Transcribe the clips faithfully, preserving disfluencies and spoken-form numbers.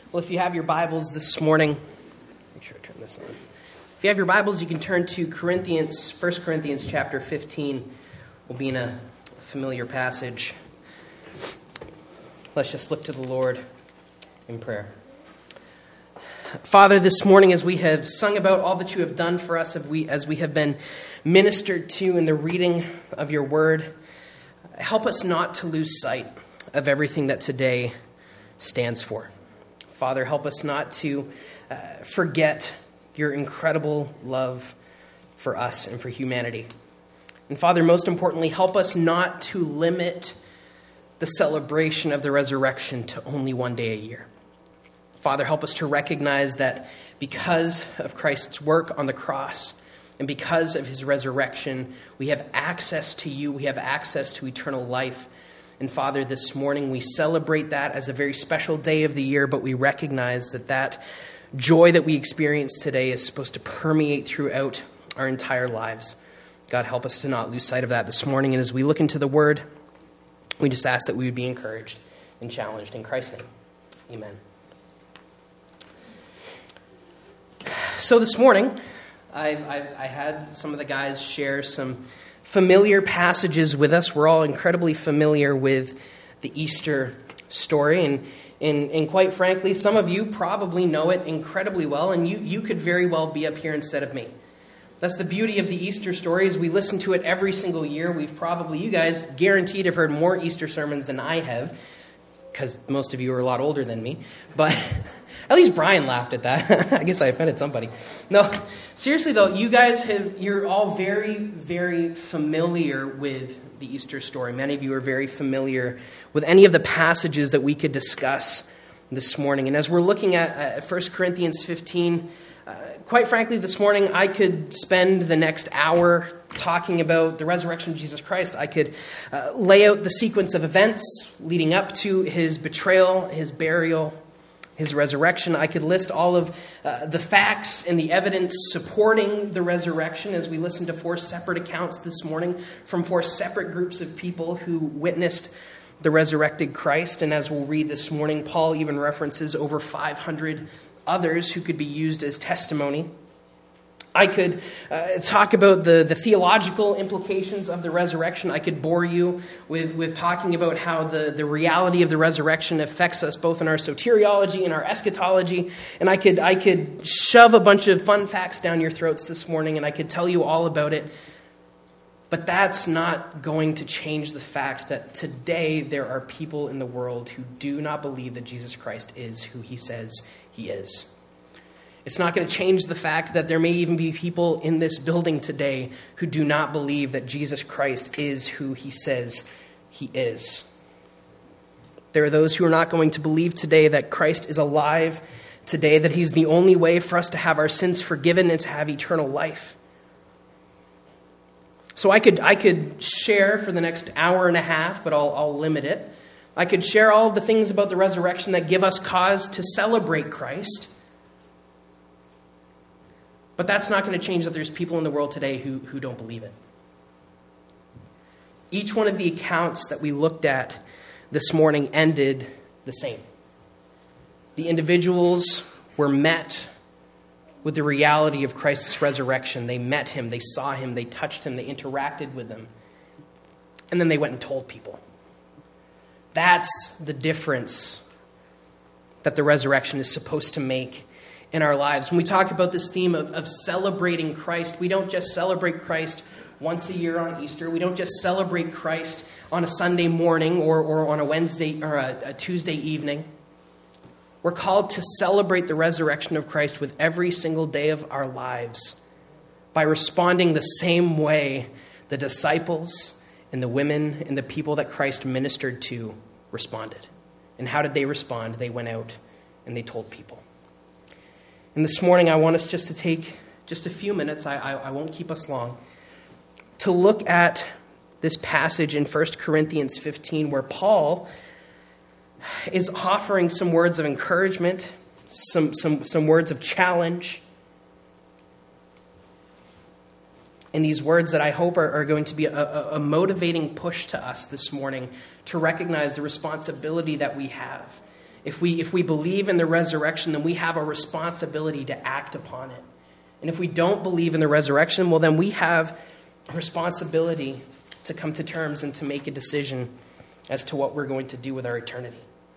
Well, if you have your Bibles this morning, make sure I turn this on. If you have your Bibles, you can turn to Corinthians, First Corinthians chapter fifteen. We'll be in a familiar passage. Let's just look to the Lord in prayer. Father, this morning as we have sung about all that you have done for us, as we, as we have been ministered to in the reading of your word, help us not to lose sight of everything that today stands for. Father, help us not to uh, forget your incredible love for us and for humanity. And Father, most importantly, help us not to limit the celebration of the resurrection to only one day a year. Father, help us to recognize that because of Christ's work on the cross and because of his resurrection, we have access to you, we have access to eternal life. And Father, this morning we celebrate that as a very special day of the year, but we recognize that that joy that we experience today is supposed to permeate throughout our entire lives. God, help us to not lose sight of that this morning. And as we look into the word, we just ask that we would be encouraged and challenged in Christ's name. Amen. So this morning, I've, I've, I had some of the guys share some familiar passages with us. We're all incredibly familiar with the Easter story. And, and, and quite frankly, some of you probably know it incredibly well. And you, you could very well be up here instead of me. That's the beauty of the Easter story is we listen to it every single year. We've probably, you guys guaranteed have heard more Easter sermons than I have. Because most of you are a lot older than me. But at least Brian laughed at that. I guess I offended somebody. No, seriously though, you guys have, you're all very, very familiar with the Easter story. Many of you are very familiar with any of the passages that we could discuss this morning. And as we're looking at uh, First Corinthians fifteen, uh, quite frankly, this morning I could spend the next hour talking about the resurrection of Jesus Christ. I could uh, lay out the sequence of events leading up to his betrayal, his burial, his resurrection. I could list all of uh, the facts and the evidence supporting the resurrection as we listen to four separate accounts this morning from four separate groups of people who witnessed the resurrected Christ. And as we'll read this morning, Paul even references over five hundred others who could be used as testimony. I could uh, talk about the, the theological implications of the resurrection. I could bore you with, with talking about how the, the reality of the resurrection affects us both in our soteriology and our eschatology. And I could I could shove a bunch of fun facts down your throats this morning, and I could tell you all about it. But that's not going to change the fact that today there are people in the world who do not believe that Jesus Christ is who he says he is. It's not going to change the fact that there may even be people in this building today who do not believe that Jesus Christ is who he says he is. There are those who are not going to believe today that Christ is alive today, that he's the only way for us to have our sins forgiven and to have eternal life. So I could I could share for the next hour and a half, but I'll, I'll limit it. I could share all of the things about the resurrection that give us cause to celebrate Christ. But that's not going to change that there's people in the world today who, who don't believe it. Each one of the accounts that we looked at this morning ended the same. The individuals were met with the reality of Christ's resurrection. They met him, they saw him, they touched him, they interacted with him. And then they went and told people. That's the difference that the resurrection is supposed to make in our lives. When we talk about this theme of, of celebrating Christ, we don't just celebrate Christ once a year on Easter. We don't just celebrate Christ on a Sunday morning or, or on a Wednesday or a, a Tuesday evening. We're called to celebrate the resurrection of Christ with every single day of our lives by responding the same way the disciples and the women and the people that Christ ministered to responded. And how did they respond? They went out and they told people. And this morning, I want us just to take just a few minutes, I, I, I won't keep us long, to look at this passage in First Corinthians fifteen where Paul is offering some words of encouragement, some, some, some words of challenge. And these words that I hope are, are going to be a, a motivating push to us this morning to recognize the responsibility that we have If we, if we believe in the resurrection, then we have a responsibility to act upon it. And if we don't believe in the resurrection, well, then we have a responsibility to come to terms and to make a decision as to what we're going to do with our eternity.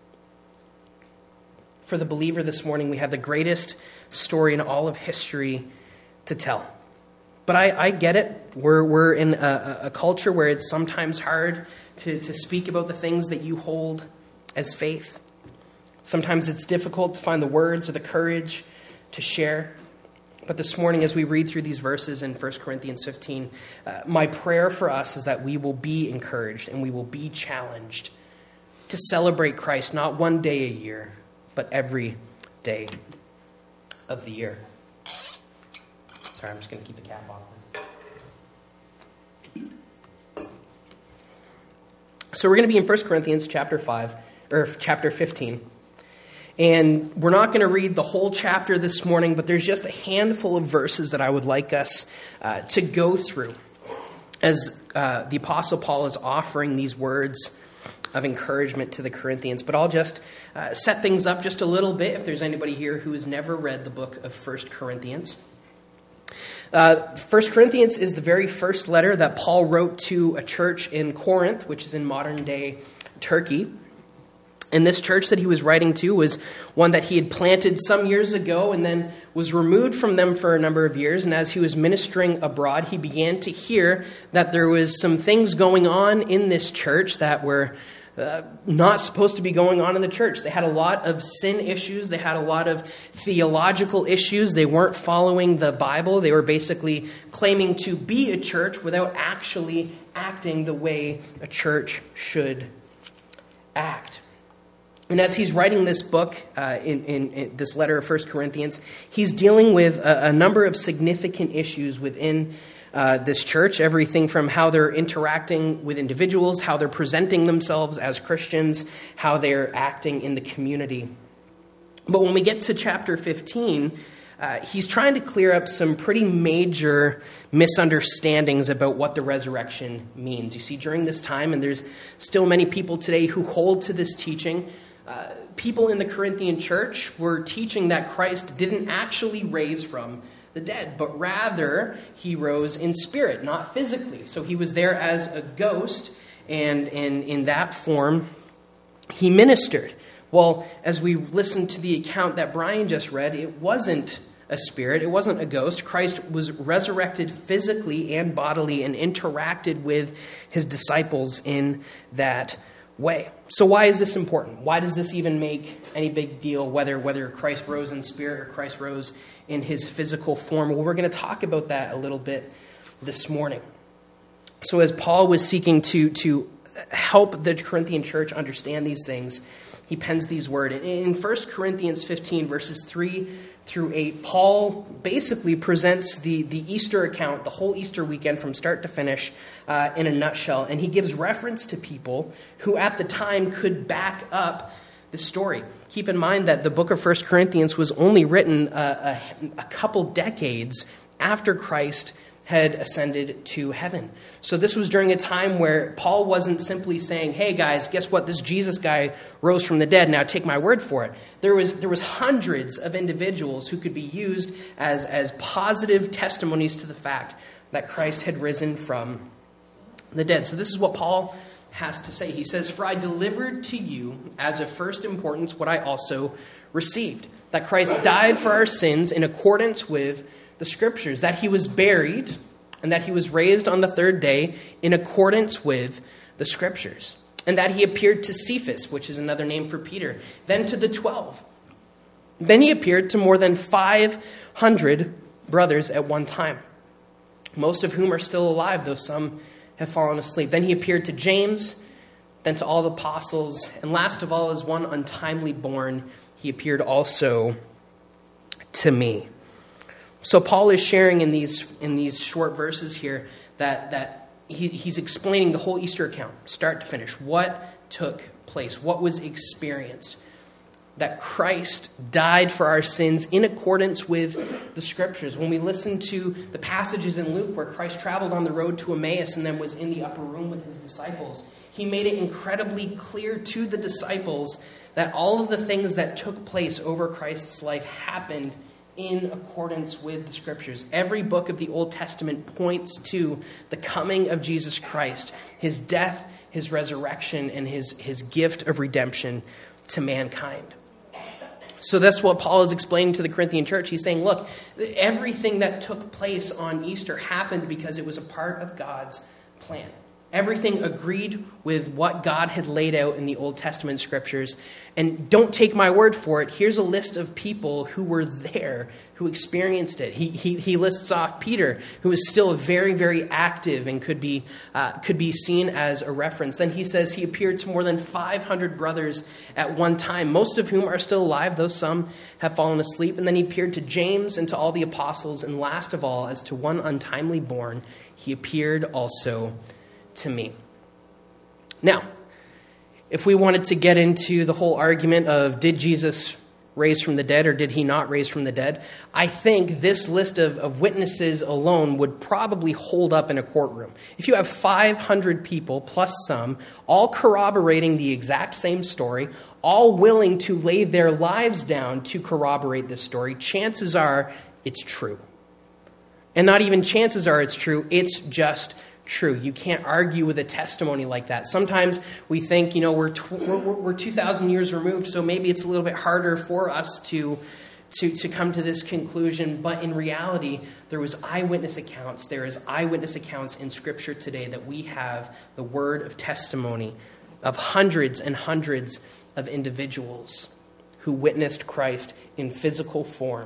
For the believer this morning, we have the greatest story in all of history to tell. But I, I get it. We're, we're in a, a culture where it's sometimes hard to, to speak about the things that you hold as faith. Sometimes it's difficult to find the words or the courage to share. But this morning, as we read through these verses in First Corinthians fifteen, uh, my prayer for us is that we will be encouraged and we will be challenged to celebrate Christ, not one day a year, but every day of the year. Sorry, I'm just going to keep the cap off. So we're going to be in First Corinthians chapter five, or chapter fifteen. And we're not going to read the whole chapter this morning, but there's just a handful of verses that I would like us uh, to go through as uh, the Apostle Paul is offering these words of encouragement to the Corinthians. But I'll just uh, set things up just a little bit if there's anybody here who has never read the book of First Corinthians. Uh, First Corinthians is the very first letter that Paul wrote to a church in Corinth, which is in modern-day Turkey. And this church that he was writing to was one that he had planted some years ago and then was removed from them for a number of years. And as he was ministering abroad, he began to hear that there was some things going on in this church that were uh, not supposed to be going on in the church. They had a lot of sin issues. They had a lot of theological issues. They weren't following the Bible. They were basically claiming to be a church without actually acting the way a church should act. And as he's writing this book, uh, in, in, in this letter of First Corinthians, he's dealing with a, a number of significant issues within uh, this church. Everything from how they're interacting with individuals, how they're presenting themselves as Christians, how they're acting in the community. But when we get to chapter fifteen, uh, he's trying to clear up some pretty major misunderstandings about what the resurrection means. You see, during this time, and there's still many people today who hold to this teaching, Uh, people in the Corinthian church were teaching that Christ didn't actually raise from the dead, but rather he rose in spirit, not physically. So he was there as a ghost, and, and in that form, he ministered. Well, as we listen to the account that Brian just read, it wasn't a spirit, it wasn't a ghost. Christ was resurrected physically and bodily and interacted with his disciples in that way. So why is this important? Why does this even make any big deal, whether whether Christ rose in spirit or Christ rose in his physical form? Well, we're going to talk about that a little bit this morning. So as Paul was seeking to, to help the Corinthian church understand these things, he pens these words. In First Corinthians fifteen, verses three through eight, Paul basically presents the, the Easter account, the whole Easter weekend from start to finish, uh, in a nutshell. And he gives reference to people who at the time could back up the story. Keep in mind that the book of First Corinthians was only written a, a, a couple decades after Christ had ascended to heaven. So this was during a time where Paul wasn't simply saying, hey guys, guess what? This Jesus guy rose from the dead. Now take my word for it. There was there was hundreds of individuals who could be used as, as positive testimonies to the fact that Christ had risen from the dead. So this is what Paul has to say. He says, for I delivered to you as of first importance what I also received, that Christ died for our sins in accordance with the Scriptures, that he was buried, and that he was raised on the third day in accordance with the Scriptures, and that he appeared to Cephas, which is another name for Peter, then to the twelve. Then he appeared to more than five hundred brothers at one time, most of whom are still alive, though some have fallen asleep. Then he appeared to James, then to all the apostles, and last of all, as one untimely born, he appeared also to me. So Paul is sharing in these in these short verses here that, that he, he's explaining the whole Easter account, start to finish, what took place, what was experienced. That Christ died for our sins in accordance with the Scriptures. When we listen to the passages in Luke where Christ traveled on the road to Emmaus and then was in the upper room with his disciples, he made it incredibly clear to the disciples that all of the things that took place over Christ's life happened in accordance with the Scriptures. Every book of the Old Testament points to the coming of Jesus Christ, his death, his resurrection, and his, his gift of redemption to mankind. So that's what Paul is explaining to the Corinthian church. He's saying, look, everything that took place on Easter happened because it was a part of God's plan. Everything agreed with what God had laid out in the Old Testament Scriptures. And don't take my word for it. Here's a list of people who were there, who experienced it. He he, he lists off Peter, who is still very, very active and could be uh, could be seen as a reference. Then he says he appeared to more than five hundred brothers at one time, most of whom are still alive, though some have fallen asleep. And then he appeared to James and to all the apostles. And last of all, as to one untimely born, he appeared also to me. Now, if we wanted to get into the whole argument of did Jesus raise from the dead or did he not raise from the dead, I think this list of, of witnesses alone would probably hold up in a courtroom. If you have five hundred people plus some, all corroborating the exact same story, all willing to lay their lives down to corroborate this story, chances are it's true. And not even chances are it's true, it's just true. You can't argue with a testimony like that. Sometimes we think, you know, we're tw- we're, we're two thousand years removed, so maybe it's a little bit harder for us to, to, to come to this conclusion. But in reality, there was eyewitness accounts. There is eyewitness accounts in Scripture today that we have the word of testimony of hundreds and hundreds of individuals who witnessed Christ in physical form.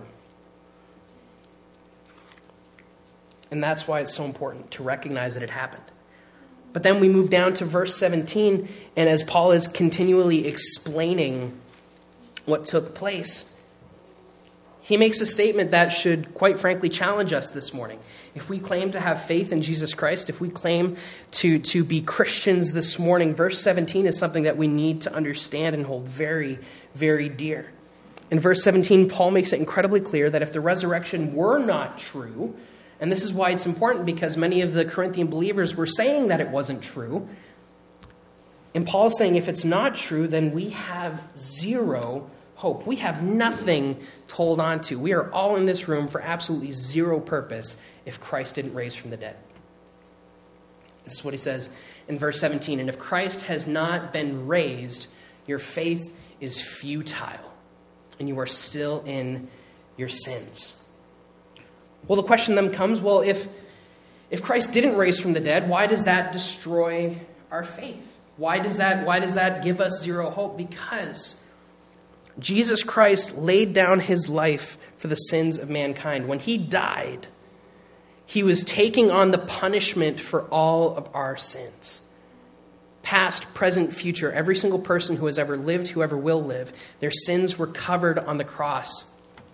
And that's why it's so important to recognize that it happened. But then we move down to verse seventeen, and as Paul is continually explaining what took place, he makes a statement that should, quite frankly, challenge us this morning. If we claim to have faith in Jesus Christ, if we claim to, to be Christians this morning, verse seventeen is something that we need to understand and hold very, very dear. In verse seventeen, Paul makes it incredibly clear that if the resurrection were not true, and this is why it's important, because many of the Corinthian believers were saying that it wasn't true. And Paul's saying if it's not true, then we have zero hope. We have nothing to hold on to. We are all in this room for absolutely zero purpose if Christ didn't raise from the dead. This is what he says in verse seventeen. And if Christ has not been raised, your faith is futile, and you are still in your sins. Well, the question then comes, well, if if Christ didn't raise from the dead, why does that destroy our faith? Why does that, why does that give us zero hope? Because Jesus Christ laid down his life for the sins of mankind. When he died, he was taking on the punishment for all of our sins. Past, present, future, every single person who has ever lived, whoever will live, their sins were covered on the cross.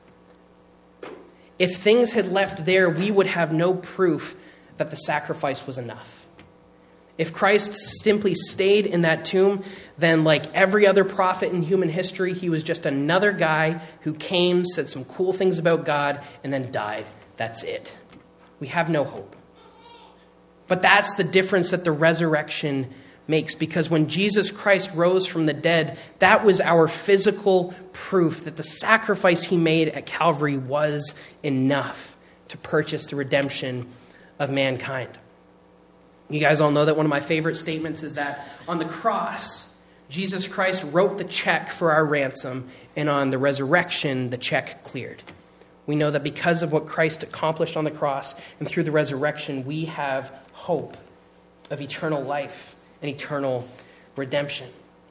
If things had left there, we would have no proof that the sacrifice was enough. If Christ simply stayed in that tomb, then like every other prophet in human history, he was just another guy who came, said some cool things about God, and then died. That's it. We have no hope. But that's the difference that the resurrection makes, because when Jesus Christ rose from the dead, that was our physical proof that the sacrifice he made at Calvary was enough to purchase the redemption of mankind. You guys all know that one of my favorite statements is that on the cross, Jesus Christ wrote the check for our ransom, and on the resurrection, the check cleared. We know that because of what Christ accomplished on the cross and through the resurrection, we have hope of eternal life and eternal redemption.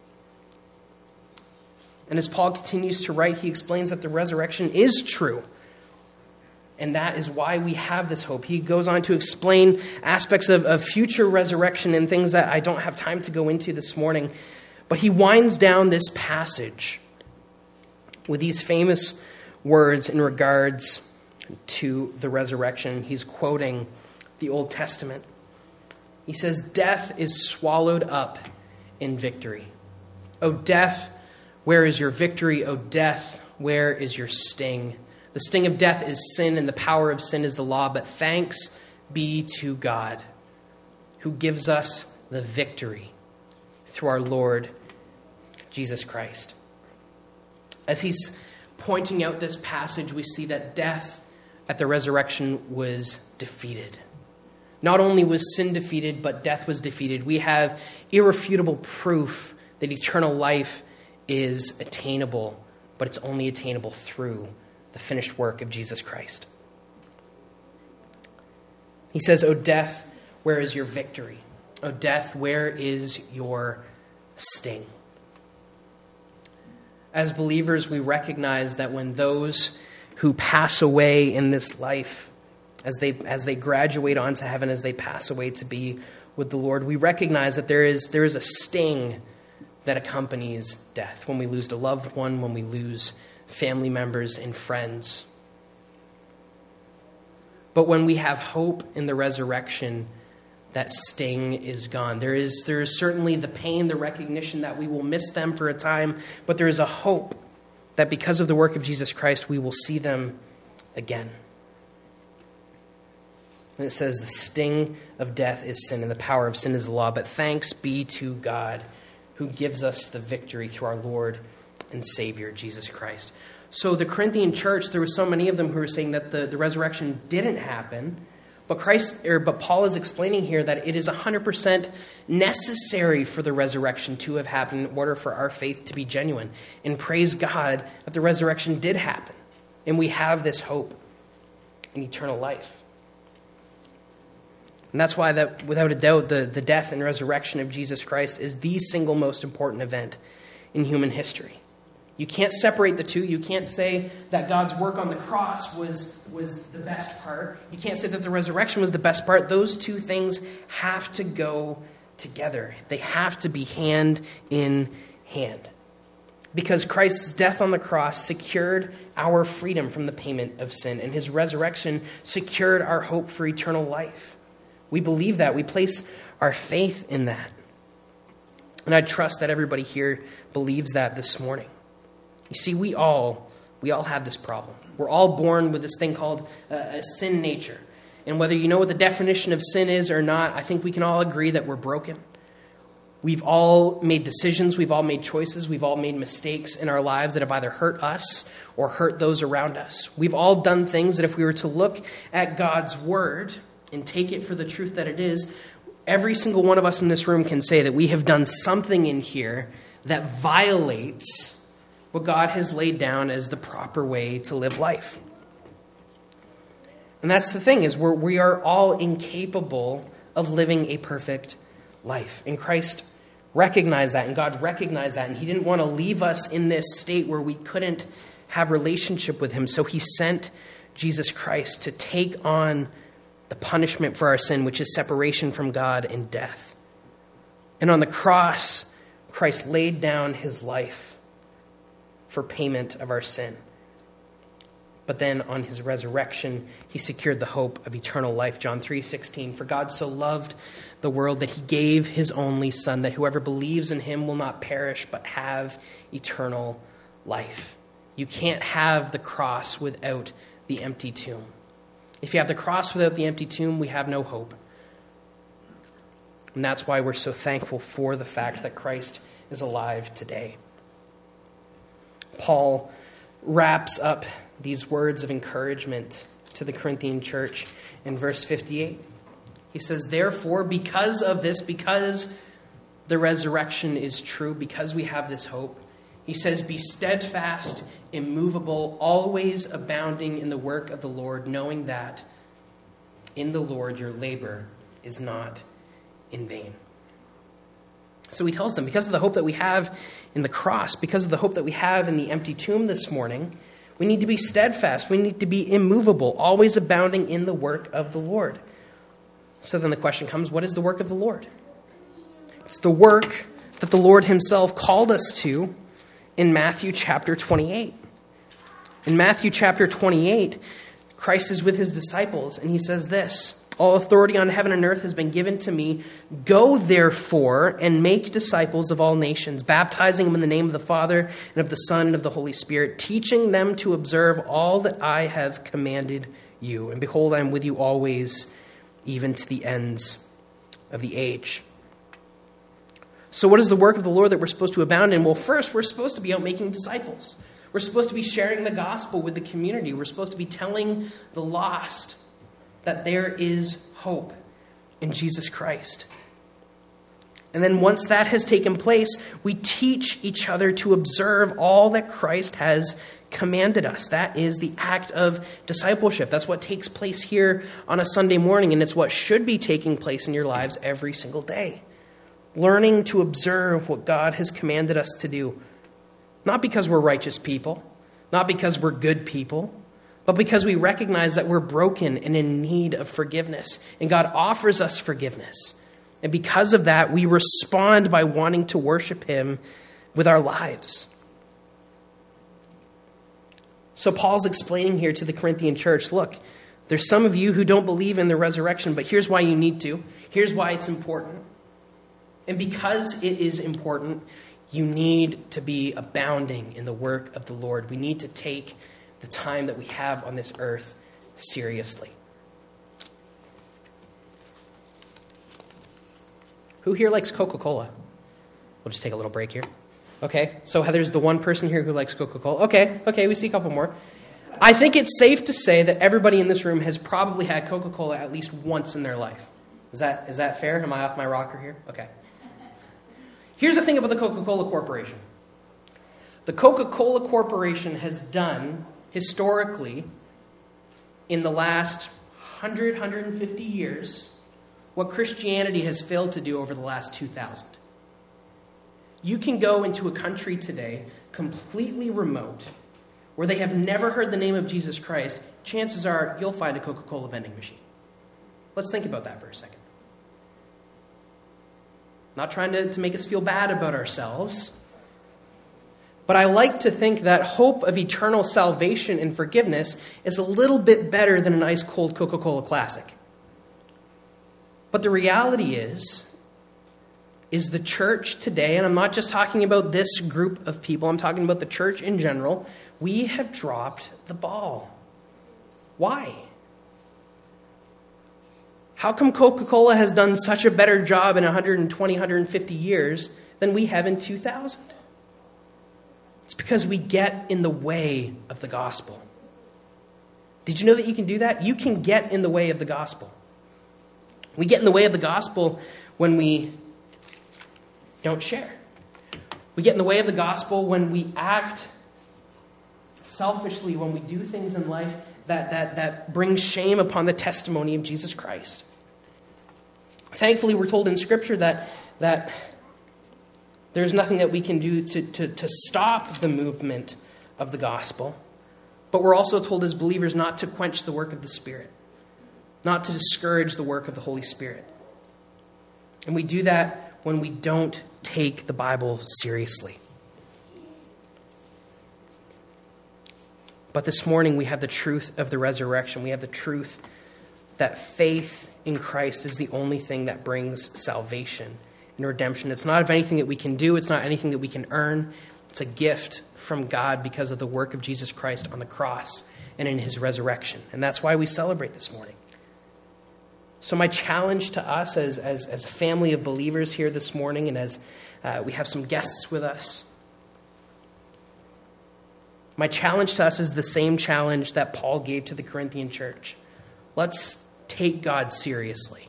And as Paul continues to write, he explains that the resurrection is true. And that is why we have this hope. He goes on to explain aspects of, of future resurrection and things that I don't have time to go into this morning. But he winds down this passage with these famous words in regards to the resurrection. He's quoting the Old Testament. He says, "Death is swallowed up in victory. O death, where is your victory? O death, where is your sting? The sting of death is sin, and the power of sin is the law. But thanks be to God, who gives us the victory through our Lord Jesus Christ." As he's pointing out this passage, we see that death at the resurrection was defeated. Not only was sin defeated, but death was defeated. We have irrefutable proof that eternal life is attainable, but it's only attainable through the finished work of Jesus Christ. He says, "O death, where is your victory? O death, where is your sting?" As believers, we recognize that when those who pass away in this life, as they as they graduate on to heaven, as they pass away to be with the Lord, we recognize that there is there is a sting that accompanies death. When we lose a loved one, when we lose family members and friends. But when we have hope in the resurrection, that sting is gone. There is, there is certainly the pain, the recognition that we will miss them for a time, but there is a hope that because of the work of Jesus Christ, we will see them again. And it says, the sting of death is sin, and the power of sin is the law. But thanks be to God who gives us the victory through our Lord and Savior, Jesus Christ. So the Corinthian church, there were so many of them who were saying that the, the resurrection didn't happen. But Christ, or but Paul is explaining here that it is one hundred percent necessary for the resurrection to have happened in order for our faith to be genuine. And praise God that the resurrection did happen. And we have this hope in eternal life. And that's why, that, without a doubt, the, the death and resurrection of Jesus Christ is the single most important event in human history. You can't separate the two. You can't say that God's work on the cross was, was the best part. You can't say that the resurrection was the best part. Those two things have to go together. They have to be hand in hand. Because Christ's death on the cross secured our freedom from the payment of sin, and his resurrection secured our hope for eternal life. We believe that. We place our faith in that. And I trust that everybody here believes that this morning. You see, we all, we all have this problem. We're all born with this thing called uh, a sin nature. And whether you know what the definition of sin is or not, I think we can all agree that we're broken. We've all made decisions. We've all made choices. We've all made mistakes in our lives that have either hurt us or hurt those around us. We've all done things that if we were to look at God's word and take it for the truth that it is, every single one of us in this room can say that we have done something in here that violates what God has laid down as the proper way to live life. And that's the thing, is we're, we are all incapable of living a perfect life. And Christ recognized that, and God recognized that, and he didn't want to leave us in this state where we couldn't have relationship with him. So he sent Jesus Christ to take on the punishment for our sin, which is separation from God and death. And on the cross, Christ laid down his life for payment of our sin. But then on his resurrection, he secured the hope of eternal life. John three sixteen, for God so loved the world that he gave his only son, that whoever believes in him will not perish, but have eternal life. You can't have the cross without the empty tomb. If you have the cross without the empty tomb, we have no hope. And that's why we're so thankful for the fact that Christ is alive today. Paul wraps up these words of encouragement to the Corinthian church in verse fifty-eight. He says, therefore, because of this, because the resurrection is true, because we have this hope, he says, be steadfast, immovable, always abounding in the work of the Lord, knowing that in the Lord your labor is not in vain. So he tells them, because of the hope that we have in the cross, because of the hope that we have in the empty tomb this morning, we need to be steadfast. We need to be immovable, always abounding in the work of the Lord. So then the question comes, what is the work of the Lord? It's the work that the Lord himself called us to in Matthew chapter twenty-eight. In Matthew chapter twenty-eight, Christ is with his disciples, and he says this, all authority on heaven and earth has been given to me. Go, therefore, and make disciples of all nations, baptizing them in the name of the Father and of the Son and of the Holy Spirit, teaching them to observe all that I have commanded you. And behold, I am with you always, even to the ends of the age. So what is the work of the Lord that we're supposed to abound in? Well, first, we're supposed to be out making disciples. We're supposed to be sharing the gospel with the community. We're supposed to be telling the lost that there is hope in Jesus Christ. And then once that has taken place, we teach each other to observe all that Christ has commanded us. That is the act of discipleship. That's what takes place here on a Sunday morning, and it's what should be taking place in your lives every single day. Learning to observe what God has commanded us to do. Not because we're righteous people, not because we're good people, but because we recognize that we're broken and in need of forgiveness. And God offers us forgiveness. And because of that, we respond by wanting to worship him with our lives. So Paul's explaining here to the Corinthian church, look, there's some of you who don't believe in the resurrection, but here's why you need to. Here's why it's important. And because it is important, you need to be abounding in the work of the Lord. We need to take the time that we have on this earth seriously. Who here likes Coca-Cola? We'll just take a little break here. Okay, so Heather's the one person here who likes Coca-Cola. Okay, okay, we see a couple more. I think it's safe to say that everybody in this room has probably had Coca-Cola at least once in their life. Is that is that fair? Am I off my rocker here? Okay. Here's the thing about the Coca-Cola Corporation. The Coca-Cola Corporation has done, historically, in the last one hundred, one hundred fifty years, what Christianity has failed to do over the last two thousand. You can go into a country today, completely remote, where they have never heard the name of Jesus Christ. Chances are you'll find a Coca-Cola vending machine. Let's think about that for a second. Not trying to, to make us feel bad about ourselves. But I like to think that hope of eternal salvation and forgiveness is a little bit better than an ice cold Coca-Cola Classic. But the reality is, is the church today, and I'm not just talking about this group of people, I'm talking about the church in general, we have dropped the ball. Why? How come Coca-Cola has done such a better job in one hundred twenty, one hundred fifty years than we have in two thousand? It's because we get in the way of the gospel. Did you know that you can do that? You can get in the way of the gospel. We get in the way of the gospel when we don't share. We get in the way of the gospel when we act selfishly, when we do things in life that, that, that bring shame upon the testimony of Jesus Christ. Thankfully, we're told in Scripture that, that there's nothing that we can do to, to, to stop the movement of the gospel. But we're also told as believers not to quench the work of the Spirit, not to discourage the work of the Holy Spirit. And we do that when we don't take the Bible seriously. But this morning we have the truth of the resurrection. We have the truth that faith in Christ is the only thing that brings salvation and redemption. It's not of anything that we can do. It's not anything that we can earn. It's a gift from God because of the work of Jesus Christ on the cross and in his resurrection. And that's why we celebrate this morning. So my challenge to us as, as, as a family of believers here this morning, and as uh, we have some guests with us, my challenge to us is the same challenge that Paul gave to the Corinthian church. Let's take God seriously.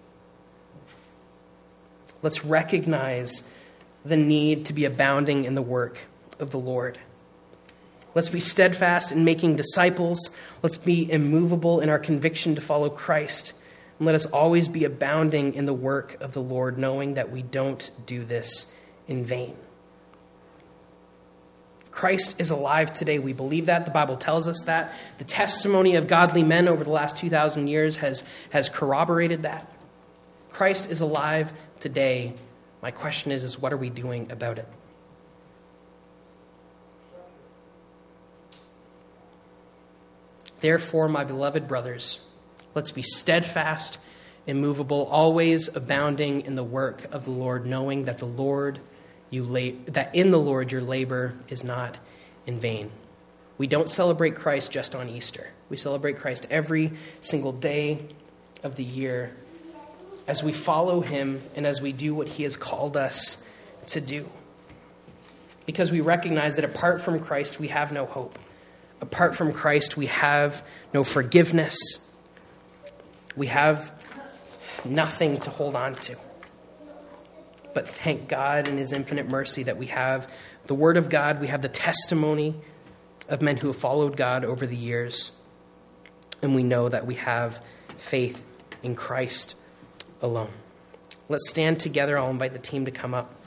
Let's recognize the need to be abounding in the work of the Lord. Let's be steadfast in making disciples. Let's be immovable in our conviction to follow Christ. And let us always be abounding in the work of the Lord, knowing that we don't do this in vain. Christ is alive today. We believe that. The Bible tells us that. The testimony of godly men over the last two thousand years has, has corroborated that. Christ is alive today. My question is, is what are we doing about it? Therefore, my beloved brothers, let's be steadfast, immovable, always abounding in the work of the Lord, knowing that the Lord you la- that in the Lord your labor is not in vain. We don't celebrate Christ just on Easter. We celebrate Christ every single day of the year as we follow him and as we do what he has called us to do. because we recognize that apart from Christ, we have no hope. Apart from Christ, we have no forgiveness. We have nothing to hold on to. But thank God in his infinite mercy that we have the Word of God, we have the testimony of men who have followed God over the years, and we know that we have faith in Christ alone. Let's stand together. I'll invite the team to come up.